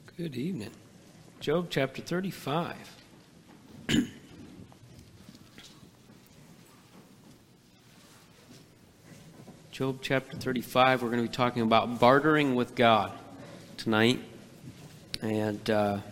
Good evening. Job chapter 35. Job chapter 35, we're going to be talking about bartering with God tonight. And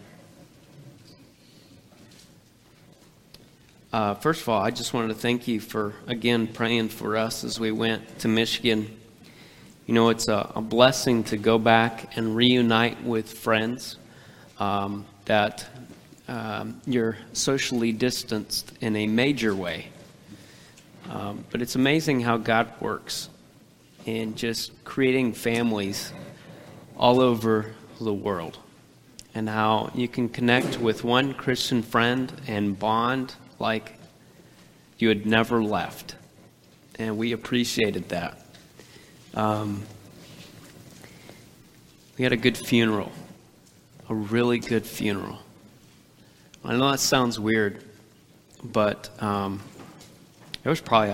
first of all, I just wanted to thank you for, again, praying for us as we went to Michigan. You know, it's a blessing to go back and reunite with friends that you're socially distanced in a major way. But it's amazing how God works in just creating families all over the world, and how you can connect with one Christian friend and bond like you had never left. And we appreciated that. We had a good funeral, a really good funeral. I know that sounds weird, but there was probably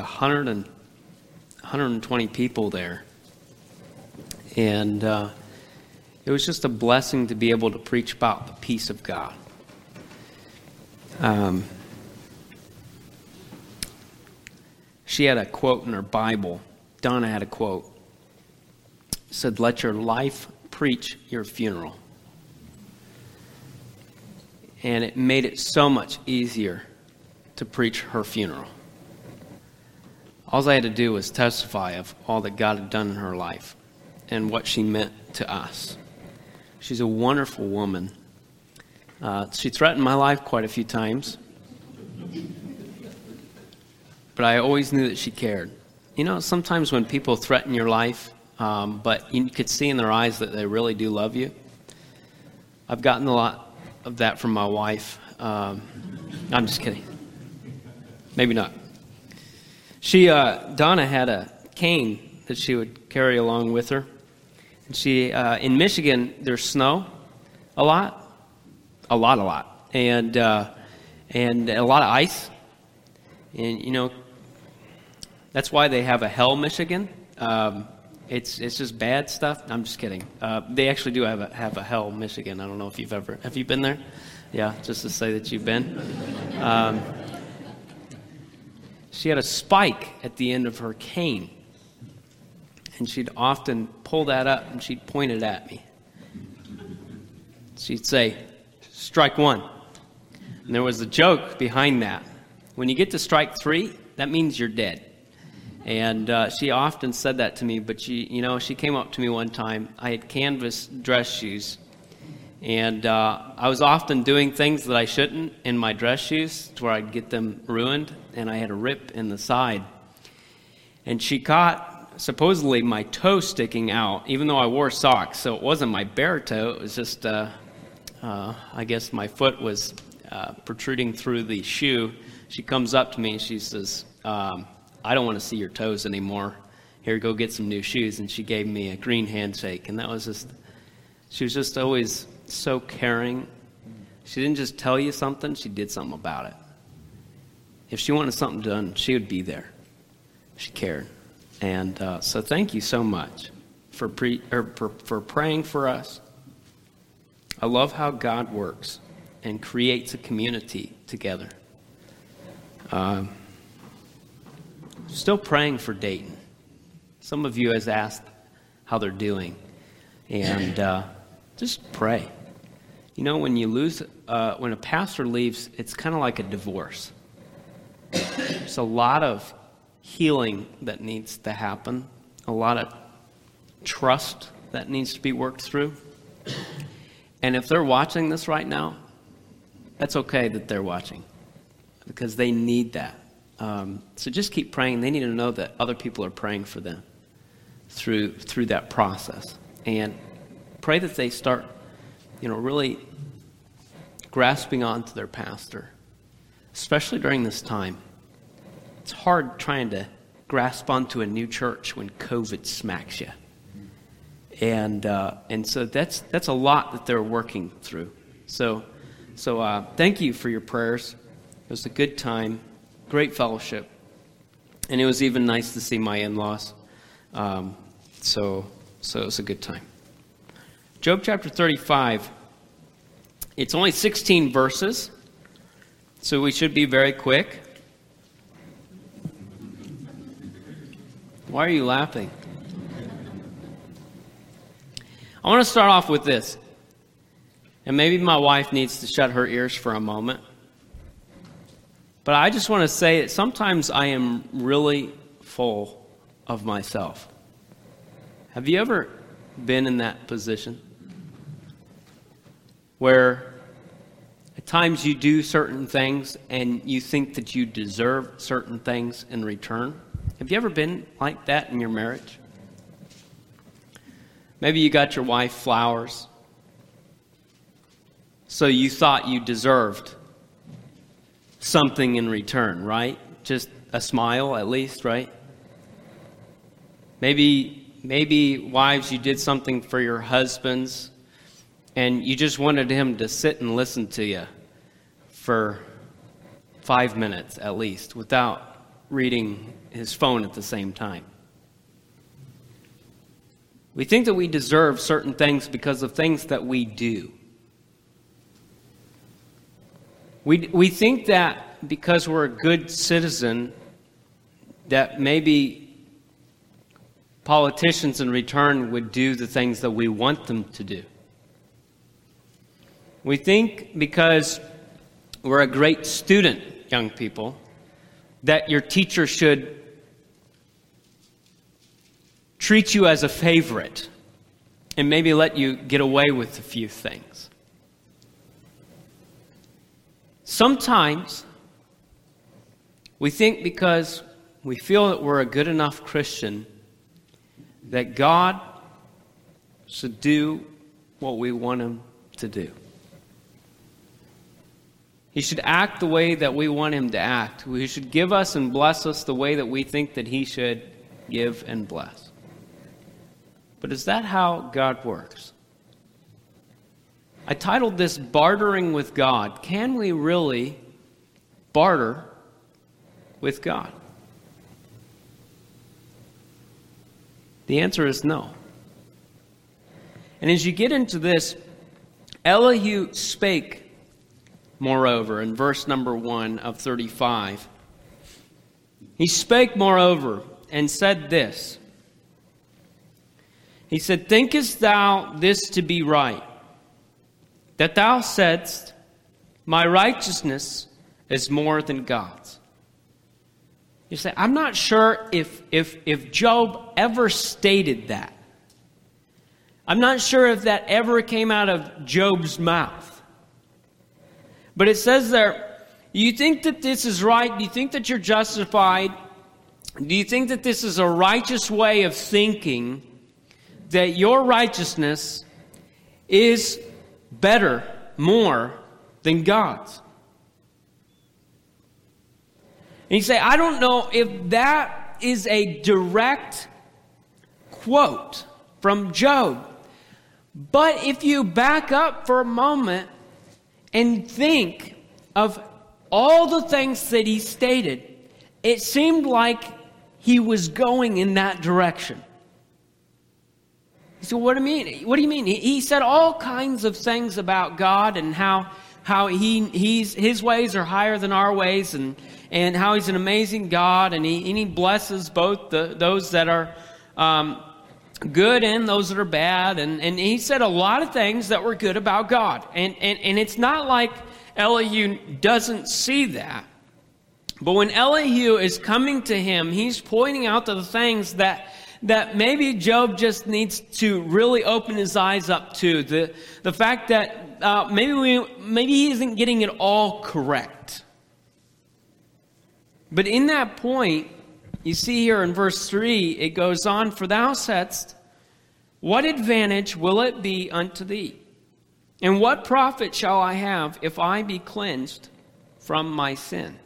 120 people there. And it was just a blessing to be able to preach about the peace of God. She had a quote in her Bible. Donna had a quote. It said, "Let your life preach your funeral." And it made it so much easier to preach her funeral. All I had to do was testify of all that God had done in her life and what she meant to us. She's a wonderful woman. She threatened my life quite a few times, but I always knew that she cared. You know, sometimes when people threaten your life, but you could see in their eyes that they really do love you. I've gotten a lot of that from my wife. I'm just kidding. Maybe not. Donna had a cane that she would carry along with her. And in Michigan, there's snow a lot, and a lot of ice. And you know, that's why they have a Hell, Michigan. It's just bad stuff. I'm just kidding. They actually do have a Hell, Michigan. I don't know if have you been there? Yeah, just to say that you've been. She had a spike at the end of her cane, and she'd often pull that up and she'd point it at me. She'd say, "Strike one." And there was a joke behind that. When you get to strike 3, that means you're dead. And she often said that to me, but she came up to me one time. I had canvas dress shoes, and I was often doing things that I shouldn't in my dress shoes to where I'd get them ruined, and I had a rip in the side. And she caught, supposedly, my toe sticking out, even though I wore socks, so it wasn't my bare toe. It was just, I guess my foot was protruding through the shoe. She comes up to me and she says, "I don't want to see your toes anymore. Here, go get some new shoes." And she gave me a green handshake. And she was just always so caring. She didn't just tell you something, she did something about it. If she wanted something done, she would be there. She cared. And so thank you so much for praying for us. I love how God works and creates a community together. Still praying for Dayton. Some of you has asked how they're doing, and just pray. You know, when a pastor leaves, it's kind of like a divorce. There's a lot of healing that needs to happen, a lot of trust that needs to be worked through. And if they're watching this right now, that's okay that they're watching, because they need that. So just keep praying. They need to know that other people are praying for them through that process. And pray that they start, really grasping onto their pastor, especially during this time. It's hard trying to grasp onto a new church when COVID smacks you. And so that's a lot that they're working through. So thank you for your prayers. It was a good time. Great fellowship, and it was even nice to see my in-laws. So it was a good time. Job chapter 35 It's only 16 verses, so we should be very quick. Why are you laughing? I want to start off with this. And maybe my wife needs to shut her ears for a moment. But I just want to say that sometimes I am really full of myself. Have you ever been in that position? Where at times you do certain things and you think that you deserve certain things in return? Have you ever been like that in your marriage? Maybe you got your wife flowers, so you thought you deserved something in return, right? Just a smile at least, right? Maybe wives, you did something for your husbands and you just wanted him to sit and listen to you for 5 minutes at least without reading his phone at the same time. We think that we deserve certain things because of things that we do. We think that because we're a good citizen, that maybe politicians in return would do the things that we want them to do. We think because we're a great student, young people, that your teacher should treat you as a favorite and maybe let you get away with a few things. Sometimes we think because we feel that we're a good enough Christian that God should do what we want him to do. He should act the way that we want him to act. He should give us and bless us the way that we think that he should give and bless. But is that how God works? I titled this Bartering with God. Can we really barter with God? The answer is no. And as you get into this, Elihu spake, moreover, in verse number 1 of 35. He spake, moreover, and said this. He said, thinkest thou this to be right, that thou saidst, my righteousness is more than God's? You say, I'm not sure if Job ever stated that. I'm not sure if that ever came out of Job's mouth. But it says there, you think that this is right? Do you think that you're justified? Do you think that this is a righteous way of thinking, that your righteousness is better, more than God's? And you say, I don't know if that is a direct quote from Job. But if you back up for a moment and think of all the things that he stated, it seemed like he was going in that direction. So what do you mean? What do you mean? He said all kinds of things about God and how his ways are higher than our ways, and how he's an amazing God, and he blesses both those that are good and those that are bad, and he said a lot of things that were good about God, and it's not like Elihu doesn't see that. But when Elihu is coming to him, he's pointing out to the things that maybe Job just needs to really open his eyes up to. The fact that maybe he isn't getting it all correct. But in that point, you see here in verse 3, it goes on, for thou saidst, what advantage will it be unto thee? And what profit shall I have if I be cleansed from my sin?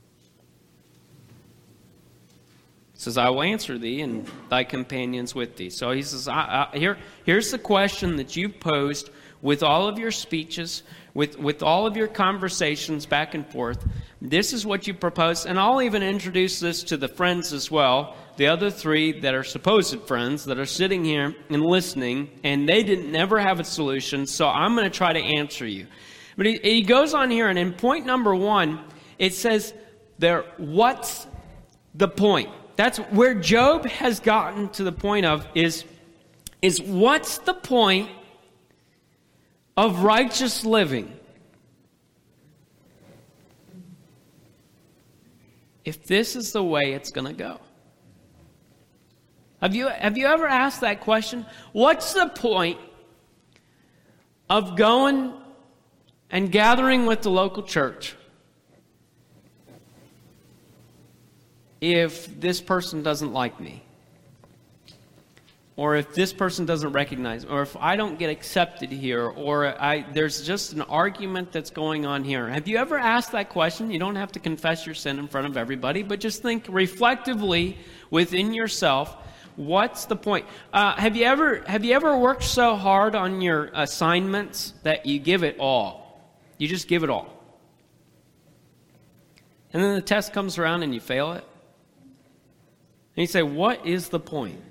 He says, I will answer thee and thy companions with thee. So he says, here's the question that you've posed with all of your speeches, with all of your conversations back and forth. This is what you propose. And I'll even introduce this to the friends as well, the other three that are supposed friends that are sitting here and listening, and they didn't never have a solution, so I'm going to try to answer you. But he goes on here, and in point number 1, it says there, what's the point? That's where Job has gotten to the point of is what's the point of righteous living if this is the way it's going to go? Have you ever asked that question? What's the point of going and gathering with the local church if this person doesn't like me? Or if this person doesn't recognize me? Or if I don't get accepted here? Or there's just an argument that's going on here? Have you ever asked that question? You don't have to confess your sin in front of everybody, but just think reflectively within yourself. What's the point? Have you ever worked so hard on your assignments that you give it all? You just give it all. And then the test comes around and you fail it. And you say, what is the point?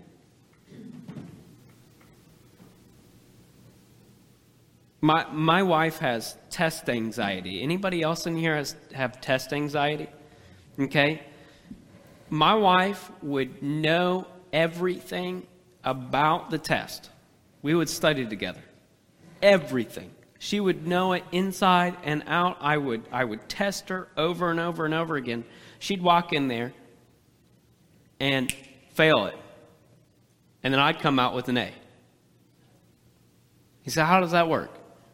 My wife has test anxiety. Anybody else in here have test anxiety? Okay? My wife would know everything about the test. We would study together. Everything. She would know it inside and out. I would test her over and over and over again. She'd walk in there and fail it. And then I'd come out with an A. He said, how does that work?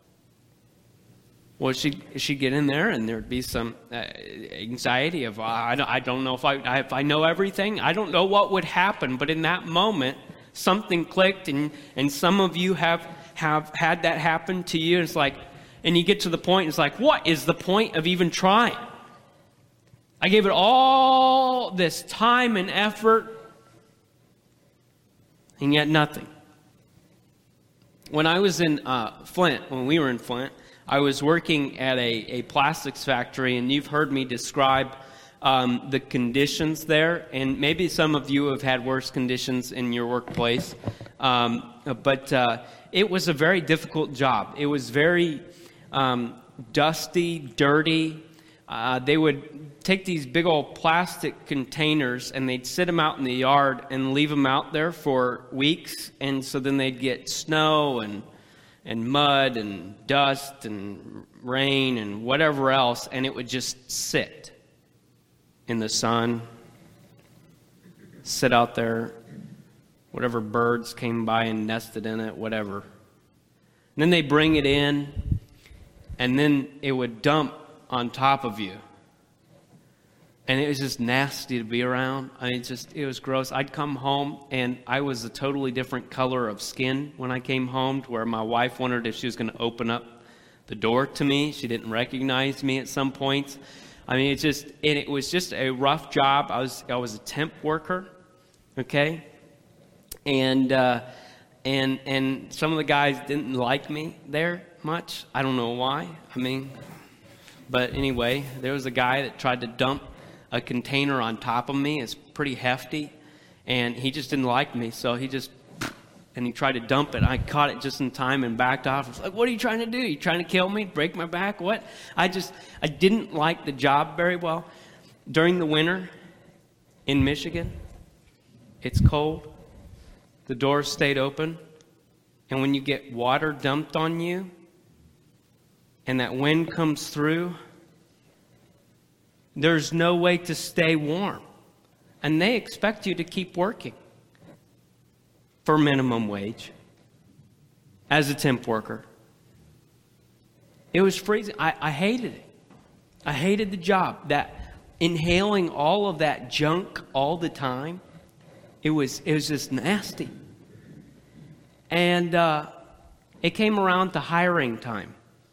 Well, she'd get in there and there'd be some anxiety of, I don't know if I know everything. I don't know what would happen. But in that moment, something clicked, and some of you have had that happen to you. It's like, and you get to the point, it's like, what is the point of even trying? I gave it all this time and effort, and yet nothing. When I was in Flint, when we were in Flint, I was working at a plastics factory, and you've heard me describe the conditions there, and maybe some of you have had worse conditions in your workplace, but it was a very difficult job. It was very dusty, dirty. They would take these big old plastic containers and they'd sit them out in the yard and leave them out there for weeks, and so then they'd get snow and mud and dust and rain and whatever else, and it would just sit in the sun, sit out there, whatever birds came by and nested in it, whatever. And then they bring it in, and then it would dump on top of you. And it was just nasty to be around. I mean, it was gross. I'd come home, and I was a totally different color of skin when I came home, to where my wife wondered if she was going to open up the door to me. She didn't recognize me at some points. I mean, it was just a rough job. I was a temp worker, okay? And some of the guys didn't like me there much. I don't know why. I mean, but anyway, there was a guy that tried to dump a container on top of me. It's pretty hefty, and he just didn't like me, so he tried to dump it. I caught it just in time and backed off. I was like, what are you trying to do? You trying to kill me? Break my back? What? I didn't like the job very well. During the winter in Michigan, it's cold. The doors stayed open, and when you get water dumped on you and that wind comes through, there's no way to stay warm. And they expect you to keep working for minimum wage as a temp worker. It was freezing. I hated it. I hated the job. That inhaling all of that junk all the time, it was just nasty. And it came around to hiring time.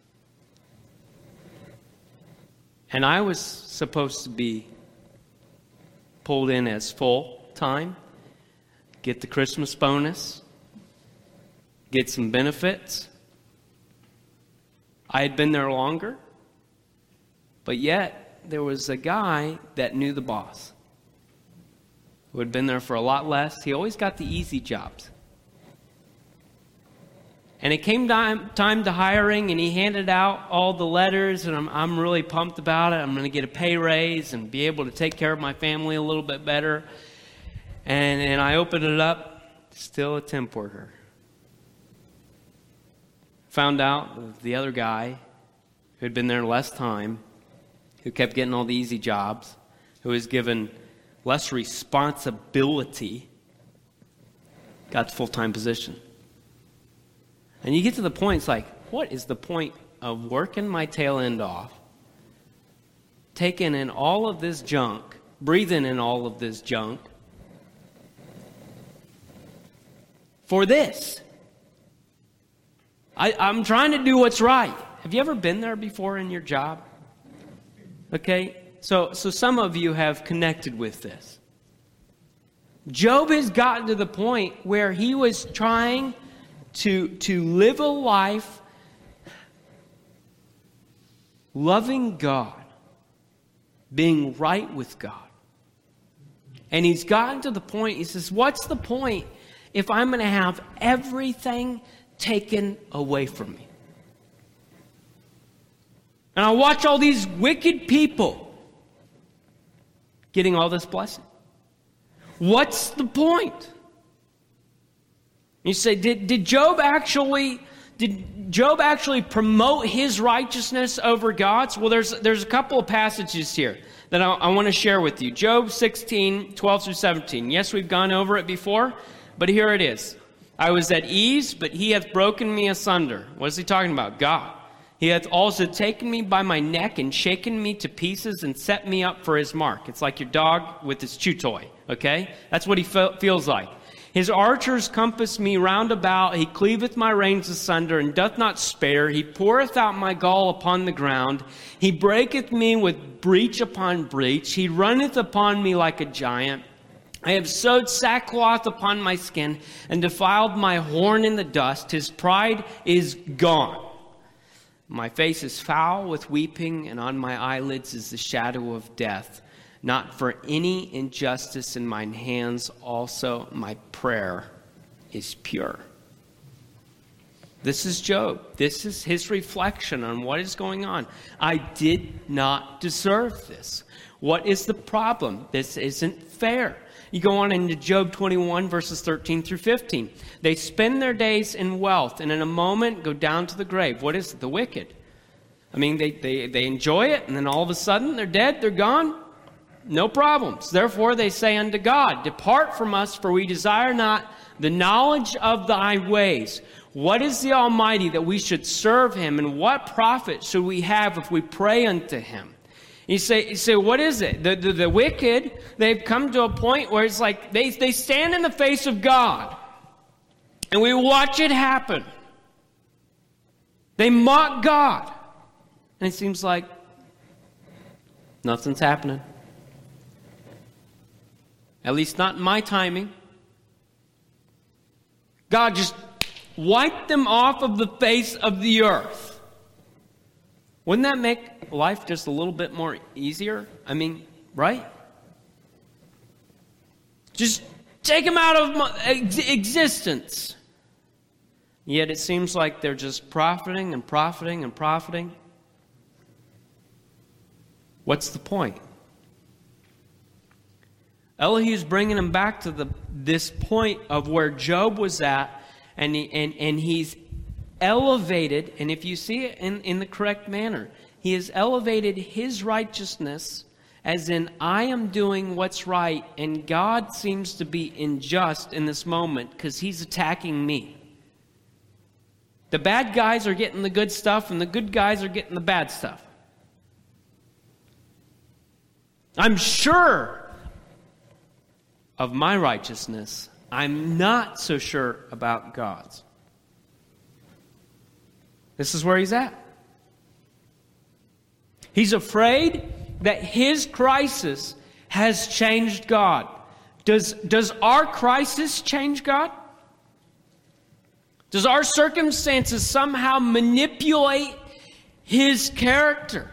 And I was supposed to be pulled in as full-time, get the Christmas bonus, get some benefits. I had been there longer, but yet there was a guy that knew the boss who had been there for a lot less. He always got the easy jobs. And it came time to hiring, and he handed out all the letters, and I'm really pumped about it. I'm going to get a pay raise and be able to take care of my family a little bit better. And I opened it up, still a temp worker. Found out the other guy who had been there less time, who kept getting all the easy jobs, who was given less responsibility, got the full-time position. And you get to the point, it's like, what is the point of working my tail end off, taking in all of this junk, breathing in all of this junk, for this? I'm trying to do what's right. Have you ever been there before in your job? Okay, so some of you have connected with this. Job has gotten to the point where he was trying to live a life loving God, being right with God. And he's gotten to the point, he says, what's the point if I'm going to have everything taken away from me? And I watch all these wicked people getting all this blessing. What's the point? You say, did Job actually promote his righteousness over God's? Well, there's a couple of passages here that I want to share with you. Job 16, 12 through 17. Yes, we've gone over it before, but here it is. I was at ease, but he hath broken me asunder. What is he talking about? God. He hath also taken me by my neck and shaken me to pieces and set me up for his mark. It's like your dog with his chew toy, okay? That's what he feels like. His archers compass me round about. He cleaveth my reins asunder and doth not spare. He poureth out my gall upon the ground. He breaketh me with breach upon breach. He runneth upon me like a giant. I have sewed sackcloth upon my skin and defiled my horn in the dust. His pride is gone. My face is foul with weeping, and on my eyelids is the shadow of death. Not for any injustice in mine hands also my prayer is pure. This is Job. This is his reflection on what is going on. I did not deserve this. What is the problem? This isn't fair. You go on into Job 21, verses 13 through 15. They spend their days in wealth, and in a moment go down to the grave. What is it? The wicked. I mean, they enjoy it, and then all of a sudden they're dead, they're gone. No problems. Therefore they say unto God, depart from us, for we desire not the knowledge of thy ways. What is the Almighty that we should serve him, and what profit should we have if we pray unto him? You say, what is it? The wicked, they've come to a point where it's like they stand in the face of God, and we watch it happen. They mock God, and it seems like nothing's happening. At least not in my timing. God just wiped them off of the face of the earth. Wouldn't that make life just a little bit more easier? I mean, right? Just take them out of existence. Yet it seems like they're just profiting and profiting and profiting. What's the point? Elihu's bringing him back to this point of where Job was at, and he's elevated, and if you see it in the correct manner, he has elevated his righteousness as in, I am doing what's right, and God seems to be unjust in this moment because he's attacking me. The bad guys are getting the good stuff, and the good guys are getting the bad stuff. I'm sure of my righteousness. I'm not so sure about God's. This is where he's at. He's afraid that his crisis has changed God. Does our crisis change God? Does our circumstances somehow manipulate his character?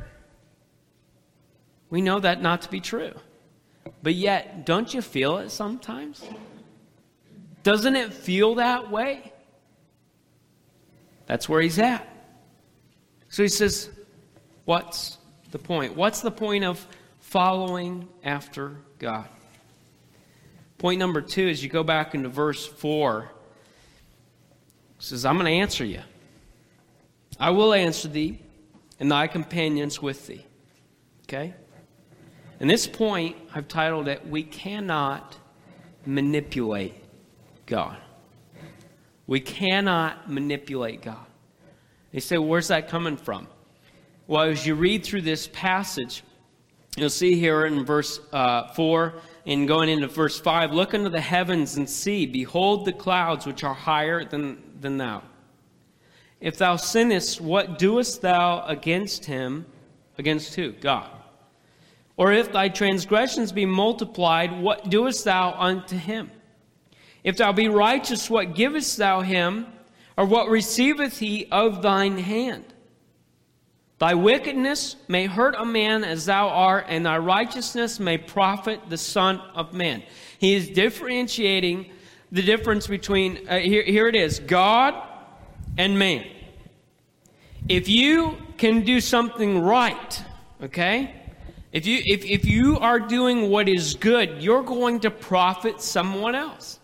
We know that not to be true. But yet, don't you feel it sometimes? Doesn't it feel that way? That's where he's at. So he says, what's the point? What's the point of following after God? Point number 2 is you go back into verse 4. It says, I'm going to answer you. I will answer thee, and thy companions with thee. Okay? And this point, I've titled it, We Cannot Manipulate God. We cannot manipulate God. They say, where's that coming from? Well, as you read through this passage, you'll see here in verse 4 and going into verse 5, look into the heavens and see, behold the clouds which are higher than thou. If thou sinnest, what doest thou against him? Against who? God. Or if thy transgressions be multiplied, what doest thou unto him? If thou be righteous, what givest thou him? Or what receiveth he of thine hand? Thy wickedness may hurt a man as thou art, and thy righteousness may profit the Son of Man. He is differentiating the difference between, here it is, God and man. If you can do something right, okay? If you are doing what is good, you're going to profit someone else.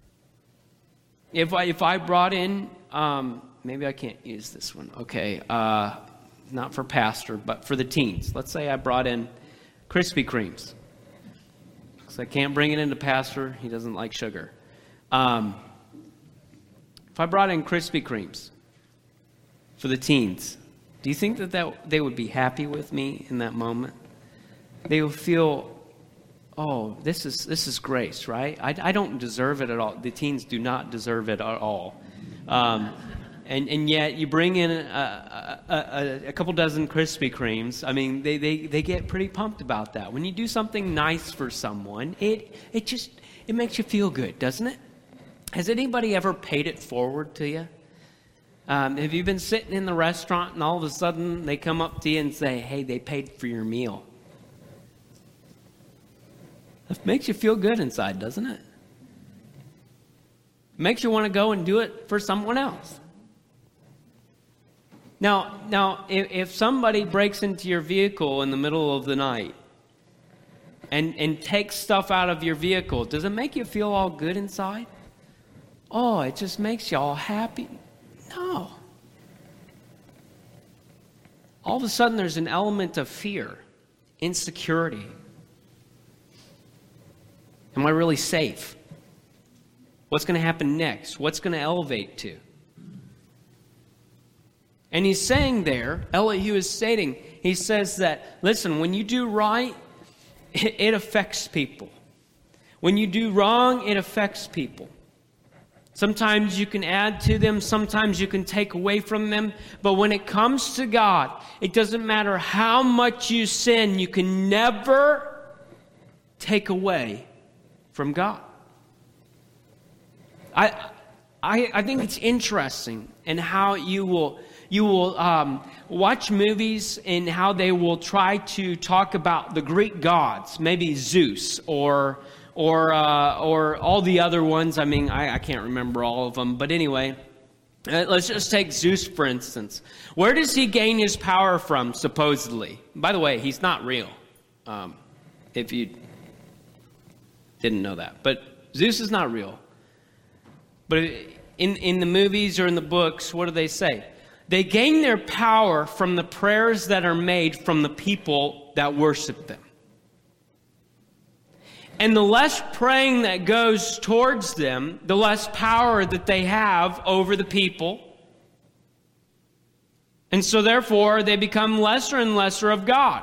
If I brought in, maybe I can't use this one. Okay, not for pastor, but for the teens. Let's say I brought in Krispy Kremes. Because I can't bring it into pastor. He doesn't like sugar. If I brought in Krispy Kremes for the teens, do you think that they would be happy with me in that moment? They will feel, oh, this is grace, right? I don't deserve it at all. The teens do not deserve it at all. And yet you bring in a couple dozen Krispy Kremes. I mean, they get pretty pumped about that. When you do something nice for someone, it makes you feel good, doesn't it? Has anybody ever paid it forward to you? Have you been sitting in the restaurant and all of a sudden they come up to you and say, hey, they paid for your meal? It makes you feel good inside, doesn't it? It makes you want to go and do it for someone else. Now, if somebody breaks into your vehicle in the middle of the night and takes stuff out of your vehicle, does it make you feel all good inside? Oh, it just makes you all happy? No. All of a sudden, there's an element of fear, insecurity. Am I really safe? What's going to happen next? What's going to elevate to? And he's saying there, Elihu is stating, he says that, listen, when you do right, it affects people. When you do wrong, it affects people. Sometimes you can add to them, sometimes you can take away from them. But when it comes to God, it doesn't matter how much you sin, you can never take away from God. I think it's interesting in how you will watch movies and how they will try to talk about the Greek gods, maybe Zeus or all the other ones. I mean, I can't remember all of them, but anyway, let's just take Zeus for instance. Where does he gain his power from, supposedly? By the way, he's not real. If you didn't know that, but Zeus is not real. But in the movies or in the books, what do they say? They gain their power from the prayers that are made from the people that worship them. And the less praying that goes towards them, the less power that they have over the people. And so therefore, they become lesser and lesser of God.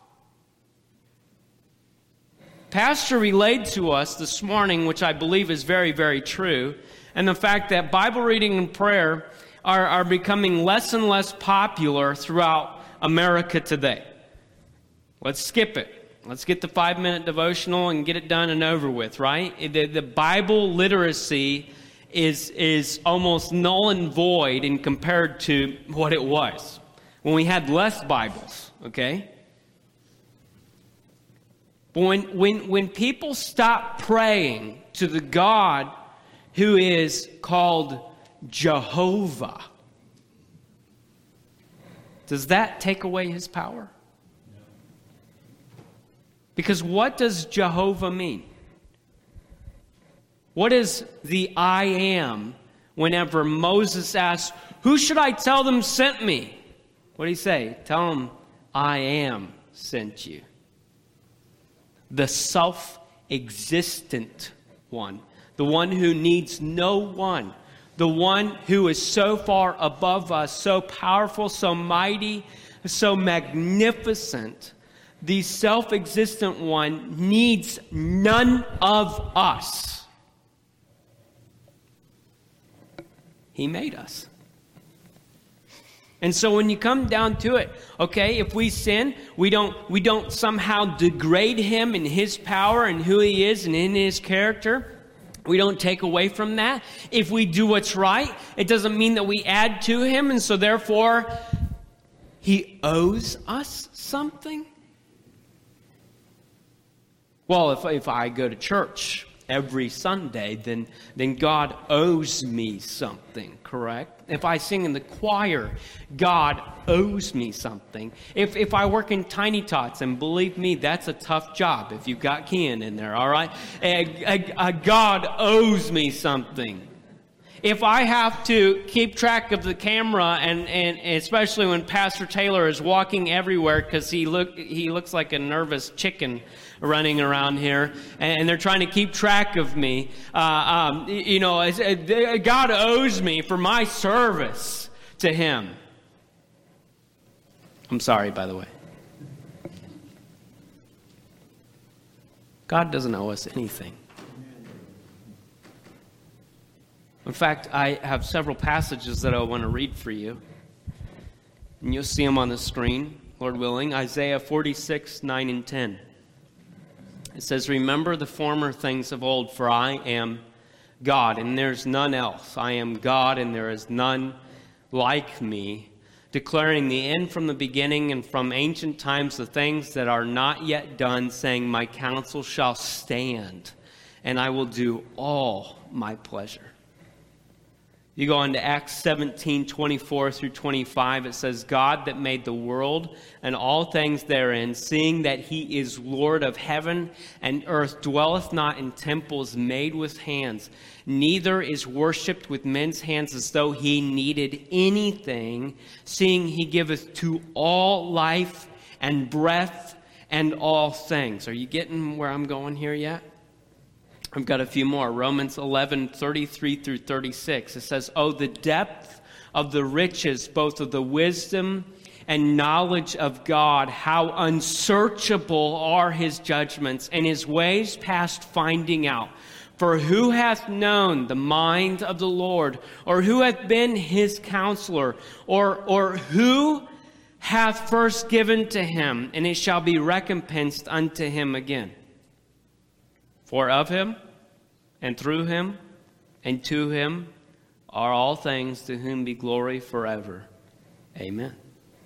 Pastor relayed to us this morning, which I believe is very, very true, and the fact that Bible reading and prayer are becoming less and less popular throughout America today. Let's skip it. Let's get the 5-minute devotional and get it done and over with, right? The Bible literacy is almost null and void in compared to what it was when we had less Bibles, okay? But when people stop praying to the God who is called Jehovah, Does that take away his power? Because what does Jehovah mean? What is the I am whenever Moses asks, who should I tell them sent me? What did he say? Tell them, I am sent you. The self-existent one. The one who needs no one. The one who is so far above us, so powerful, so mighty, so magnificent. The self-existent one needs none of us. He made us. And so when you come down to it, okay, if we sin, we don't somehow degrade him in his power and who he is and in his character. We don't take away from that. If we do what's right, it doesn't mean that we add to him, and so therefore he owes us something. Well, if I go to church every Sunday, then God owes me something, correct? If I sing in the choir, God owes me something. If I work in Tiny Tots, and believe me, that's a tough job if you've got Kian in there, all right? God owes me something. If I have to keep track of the camera, and especially when Pastor Taylor is walking everywhere because he looks like a nervous chicken running around here, and they're trying to keep track of me. God owes me for my service to him. I'm sorry, by the way. God doesn't owe us anything. In fact, I have several passages that I want to read for you. And you'll see them on the screen, Lord willing. Isaiah 46, 9 and 10. It says, remember the former things of old, for I am God, and there's none else. I am God, and there is none like me, declaring the end from the beginning and from ancient times the things that are not yet done, saying, my counsel shall stand, and I will do all my pleasure. You go on to Acts 17, 24 through 25. It says, God that made the world and all things therein, seeing that he is Lord of heaven and earth, dwelleth not in temples made with hands, neither is worshipped with men's hands as though he needed anything, seeing he giveth to all life and breath and all things. Are you getting where I'm going here yet? I've got a few more. Romans 11, 33 through 36. It says, oh, the depth of the riches, both of the wisdom and knowledge of God, how unsearchable are his judgments, and his ways past finding out. For who hath known the mind of the Lord, or who hath been his counselor, or who hath first given to him, and it shall be recompensed unto him again? For of him, and through him, and to him are all things, to whom be glory forever. Amen.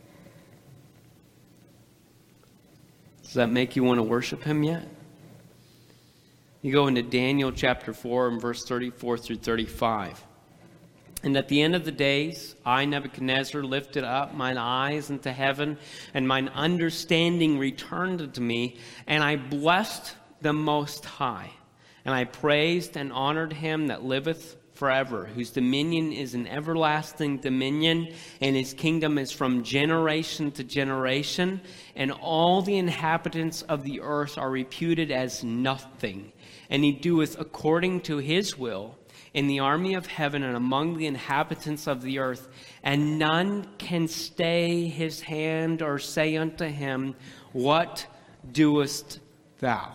Does that make you want to worship him yet? You go into Daniel chapter 4 and verse 34 through 35. And at the end of the days, I, Nebuchadnezzar, lifted up mine eyes into heaven, and mine understanding returned unto me, and I blessed the Most High. And I praised and honored him that liveth forever, whose dominion is an everlasting dominion, and his kingdom is from generation to generation. And all the inhabitants of the earth are reputed as nothing. And he doeth according to his will in the army of heaven and among the inhabitants of the earth. And none can stay his hand or say unto him, what doest thou?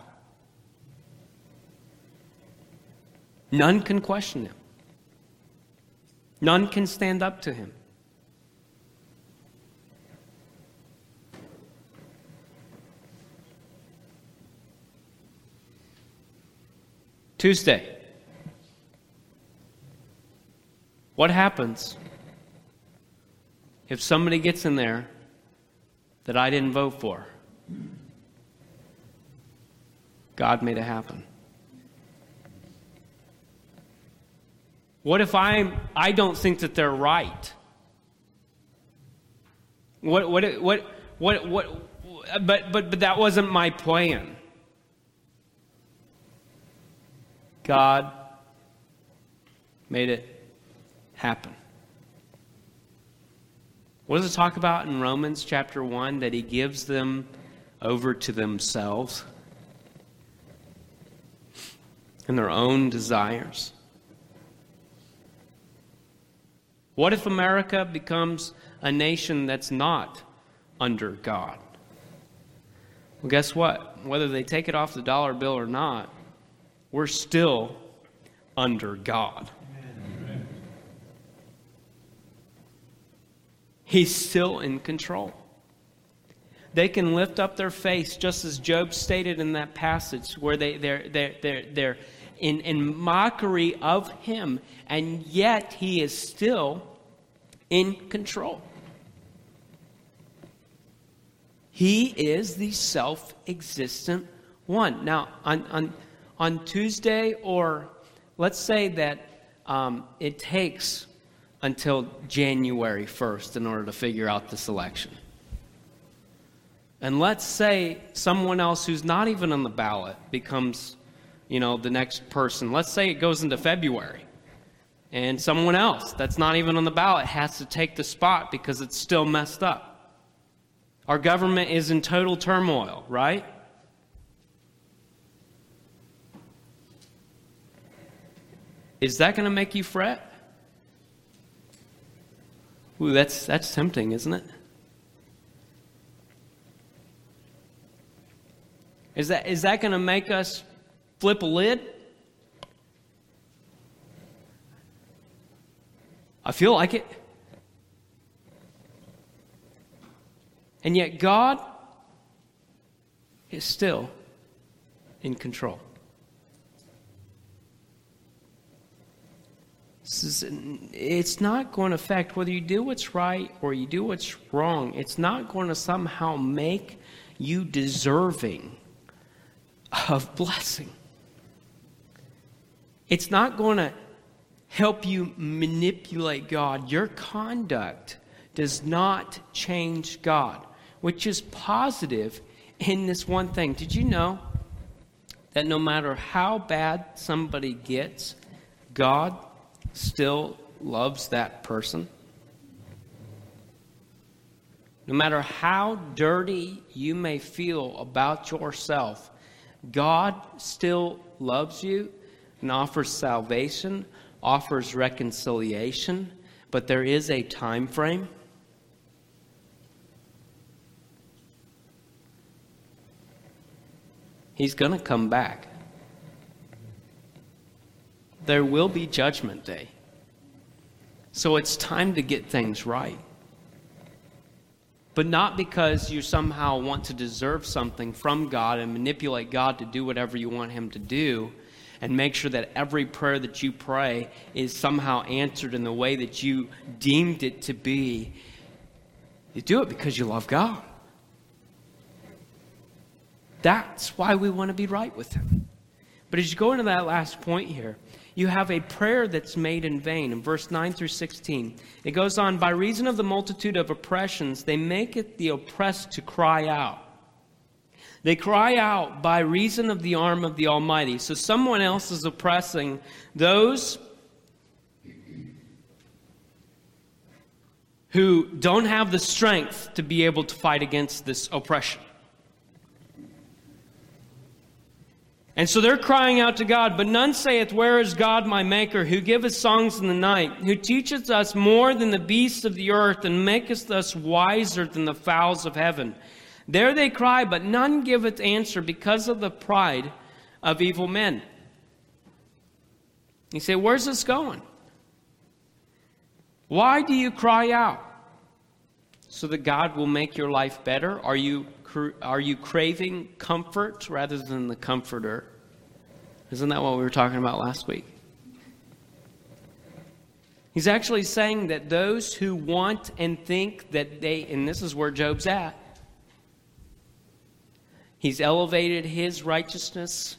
None can question him. None can stand up to him. Tuesday. What happens if somebody gets in there that I didn't vote for? God made it happen. What if I don't think that they're right? But that wasn't my plan. God made it happen. What does it talk about in Romans chapter 1? That he gives them over to themselves and their own desires. What if America becomes a nation that's not under God? Well, guess what? Whether they take it off the dollar bill or not, we're still under God. Amen. He's still in control. They can lift up their face, just as Job stated in that passage, where they're in mockery of him, and yet he is still in control. He is the self-existent one. Now, on Tuesday, or let's say that it takes until January 1st in order to figure out this election. And let's say someone else who's not even on the ballot becomes, the next person. Let's say it goes into February. And someone else that's not even on the ballot has to take the spot because it's still messed up. Our government is in total turmoil, right? Is that going to make you fret? Ooh, that's tempting, isn't it? Is that going to make us flip a lid? I feel like it. And yet God is still in control. It's not going to affect whether you do what's right or you do what's wrong. It's not going to somehow make you deserving of blessing. It's not going to help you manipulate God. Your conduct does not change God, which is positive in this one thing. Did you know that no matter how bad somebody gets, God still loves that person? No matter how dirty you may feel about yourself, God still loves you and offers salvation, offers reconciliation, but there is a time frame. He's going to come back. There will be judgment day. So it's time to get things right. But not because you somehow want to deserve something from God and manipulate God to do whatever you want him to do and make sure that every prayer that you pray is somehow answered in the way that you deemed it to be. You do it because you love God. That's why we want to be right with him. But as you go into that last point here, you have a prayer that's made in vain. In verse 9 through 16, it goes on, by reason of the multitude of oppressions, they make it the oppressed to cry out. They cry out by reason of the arm of the Almighty. So someone else is oppressing those who don't have the strength to be able to fight against this oppression. And so they're crying out to God, but none saith, where is God my Maker, who giveth songs in the night, who teacheth us more than the beasts of the earth, and maketh us wiser than the fowls of heaven? There they cry, but none giveth answer, because of the pride of evil men. You say, where's this going? Why do you cry out? So that God will make your life better? Are you craving comfort rather than the comforter? Isn't that what we were talking about last week? He's actually saying that those who want and think that they, and this is where Job's at, he's elevated his righteousness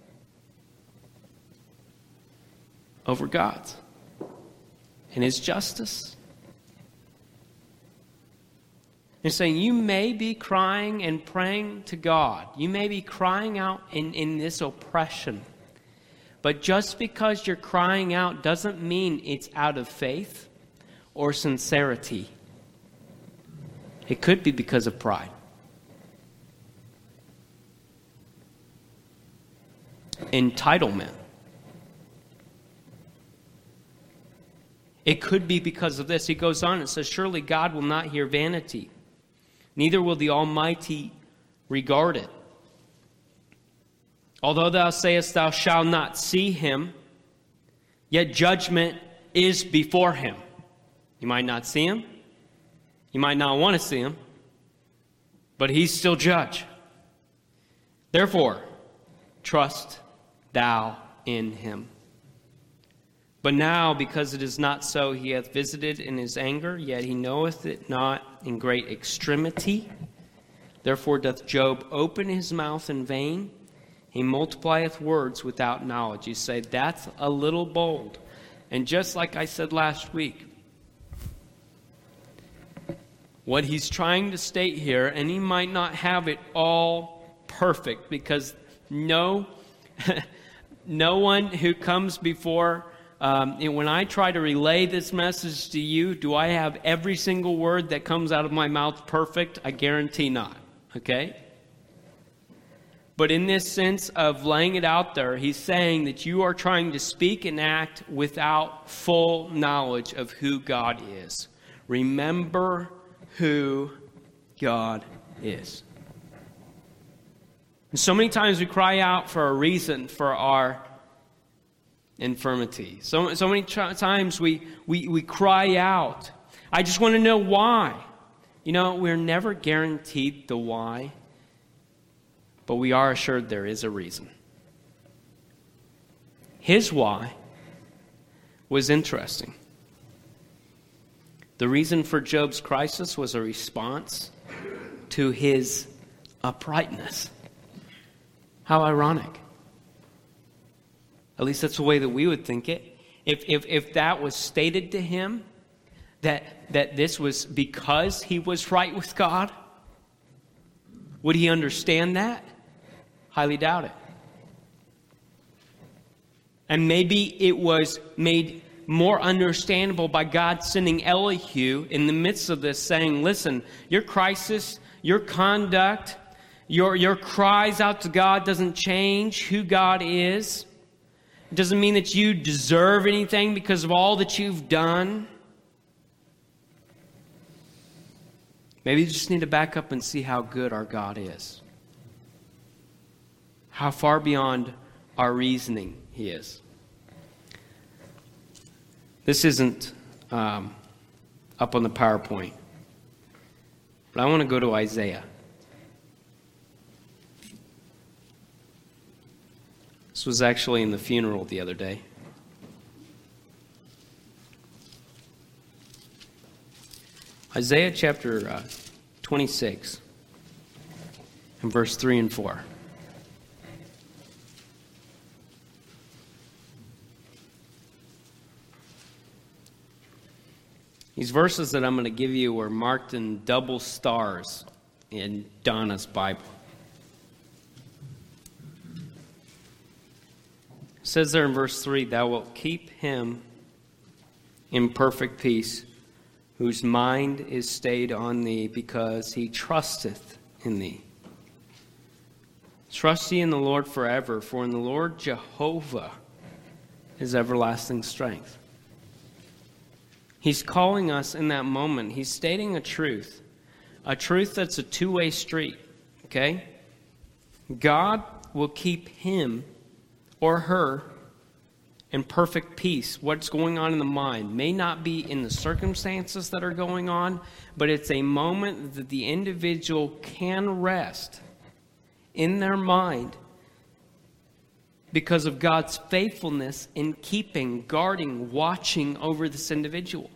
over God's and his justice. And saying, you may be crying and praying to God. You may be crying out in this oppression. But just because you're crying out doesn't mean it's out of faith or sincerity. It could be because of pride. Entitlement. It could be because of this. He goes on and says, surely God will not hear vanity, neither will the Almighty regard it. Although thou sayest thou shalt not see him, yet judgment is before him. You might not see him. You might not want to see him. But he's still judge. Therefore, trust thou in him. But now, because it is not so, he hath visited in his anger, yet he knoweth it not in great extremity. Therefore doth Job open his mouth in vain. He multiplieth words without knowledge. You say, that's a little bold. And just like I said last week, what he's trying to state here, and he might not have it all perfect, because no one who comes before, when I try to relay this message to you, do I have every single word that comes out of my mouth perfect? I guarantee not. Okay? But in this sense of laying it out there, he's saying that you are trying to speak and act without full knowledge of who God is. Remember who God is. And so many times we cry out for a reason for our infirmity. So many times we cry out, I just want to know why. You know, we're never guaranteed the why. But we are assured there is a reason. His why was interesting. The reason for Job's crisis was a response to his uprightness. How ironic. At least that's the way that we would think it. If that was stated to him, that this was because he was right with God, would he understand that? Highly doubt it. And maybe it was made more understandable by God sending Elihu in the midst of this, saying, listen, your crisis, your conduct, your cries out to God doesn't change who God is. It doesn't mean that you deserve anything because of all that you've done. Maybe you just need to back up and see how good our God is. How far beyond our reasoning he is. This isn't up on the PowerPoint, but I want to go to Isaiah. This was actually in the funeral the other day. Isaiah chapter 26 and verse 3 and 4. These verses that I'm going to give you were marked in double stars in Donna's Bible. It says there in verse 3, thou wilt keep him in perfect peace, whose mind is stayed on thee, because he trusteth in thee. Trust ye in the Lord forever, for in the Lord Jehovah is everlasting strength. He's calling us in that moment. He's stating a truth that's a two-way street, okay? God will keep him or her in perfect peace. What's going on in the mind may not be in the circumstances that are going on, but it's a moment that the individual can rest in their mind because of God's faithfulness in keeping, guarding, watching over this individual.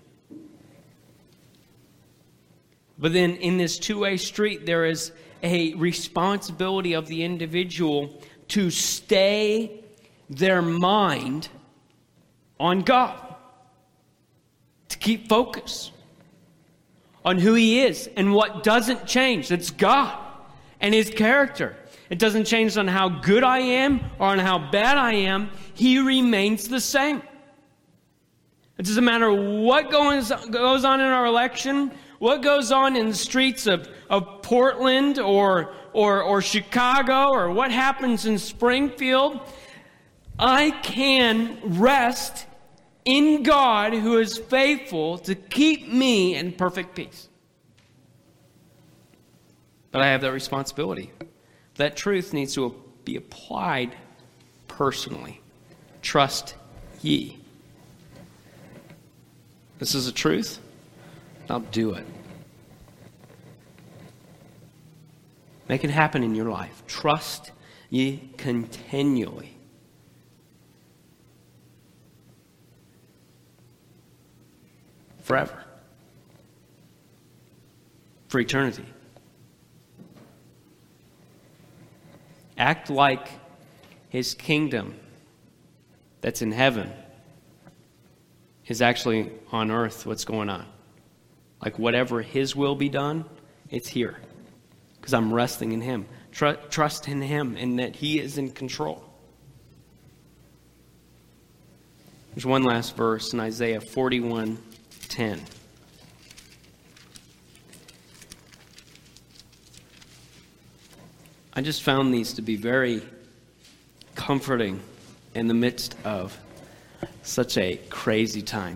But then in this two-way street, there is a responsibility of the individual to stay their mind on God, to keep focus. on who He is and what doesn't change. It's God and His character. It doesn't change on how good I am or on how bad I am. He remains the same. It doesn't matter what goes on in our election, what goes on in the streets of Portland or Chicago, or what happens in Springfield. I can rest in God, who is faithful to keep me in perfect peace. But I have that responsibility. That truth needs to be applied personally. Trust ye. This is a truth. Now do it. Make it happen in your life. Trust ye continually. Forever. For eternity. Act like His kingdom that's in heaven is actually on earth what's going on. Like whatever His will be done, it's here. Because I'm resting in Him. Trust in Him and that He is in control. There's one last verse in Isaiah 41:10. I just found these to be very comforting in the midst of such a crazy time.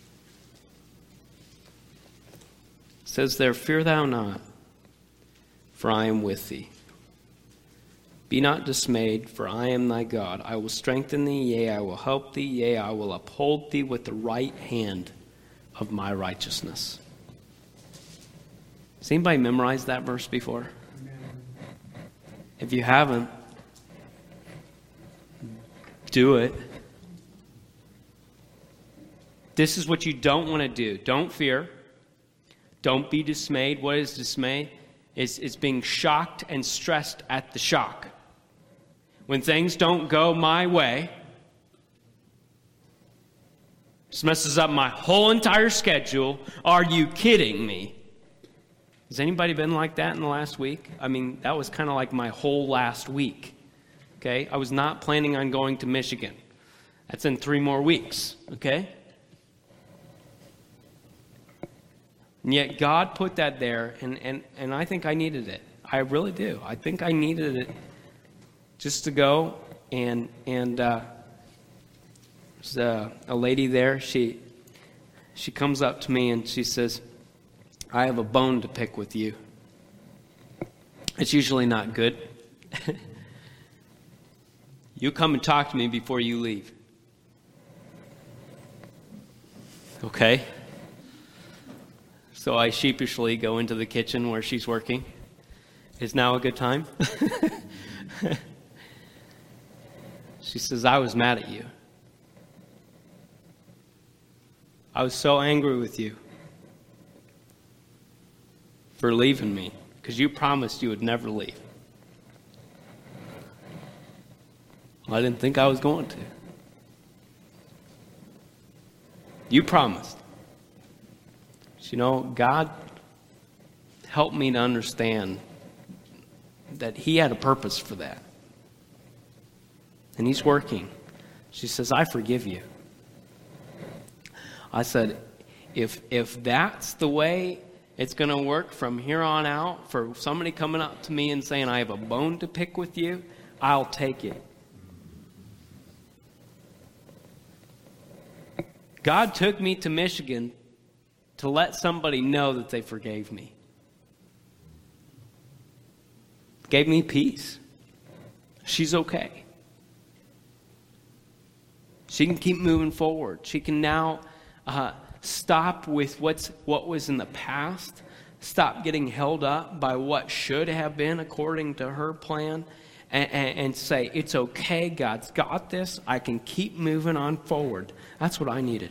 It says there, "Fear thou not, for I am with thee. Be not dismayed, for I am thy God. I will strengthen thee, yea, I will help thee, yea, I will uphold thee with the right hand of my righteousness." Has anybody memorized that verse before? If you haven't, do it. This is what you don't want to do. Don't fear. Don't be dismayed. What is dismay? It's being shocked and stressed at the shock. When things don't go my way, this messes up my whole entire schedule. Are you kidding me? Has anybody been like that in the last week? I mean, that was kind of like my whole last week. Okay? I was not planning on going to Michigan. That's in 3 more weeks. Okay? And yet God put that there, and I think I needed it. I really do. I think I needed it just to go and there's a lady there. She comes up to me and she says, "I have a bone to pick with you." It's usually not good. You come and talk to me before you leave. Okay. So I sheepishly go into the kitchen where she's working. Is now a good time? She says, "I was mad at you. I was so angry with you for leaving me because you promised you would never leave." Well, I didn't think I was going to. You promised. You know, God helped me to understand that He had a purpose for that. And He's working. She says, "I forgive you." I said, if that's the way it's going to work from here on out, for somebody coming up to me and saying, "I have a bone to pick with you," I'll take it. God took me to Michigan to let somebody know that they forgave me. Gave me peace. She's okay. She can keep moving forward. She can now stop with what was in the past. Stop getting held up by what should have been according to her plan. And say, "It's okay, God's got this. I can keep moving on forward." That's what I needed.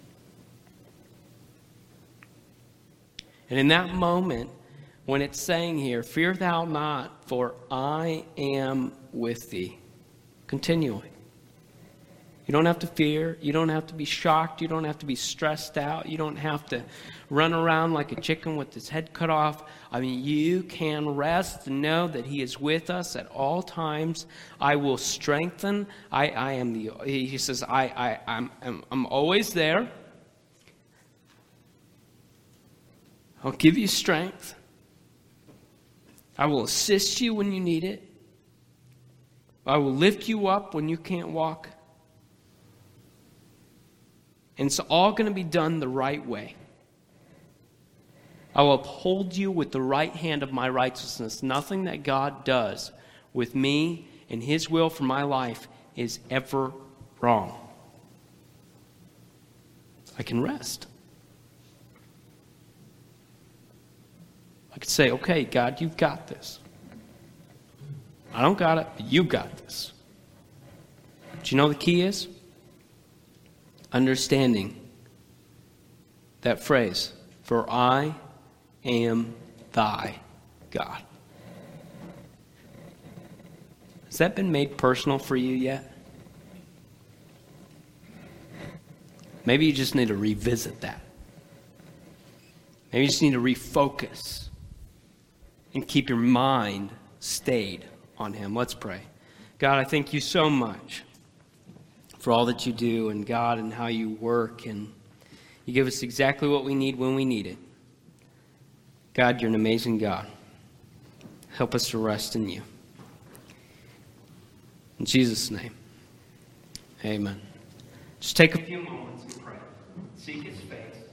And in that moment, when it's saying here, "Fear thou not, for I am with thee," continually. You don't have to fear. You don't have to be shocked. You don't have to be stressed out. You don't have to run around like a chicken with his head cut off. I mean, you can rest and know that he is with us at all times. I will strengthen. He says, I'm always there. I'll give you strength. I will assist you when you need it. I will lift you up when you can't walk. And it's all going to be done the right way. I will uphold you with the right hand of my righteousness. Nothing that God does with me and his will for my life is ever wrong. I can rest. I could say, okay, God, you've got this. I don't got it, but you got this. Do you know the key is? Understanding that phrase, for I am thy God. Has that been made personal for you yet? Maybe you just need to revisit that. Maybe you just need to refocus and keep your mind stayed on him. Let's pray. God, I thank you so much for all that you do, and God, and how you work, and you give us exactly what we need when we need it. God, you're an amazing God. Help us to rest in you. In Jesus' name, amen. Just take a few moments and pray. Seek his face.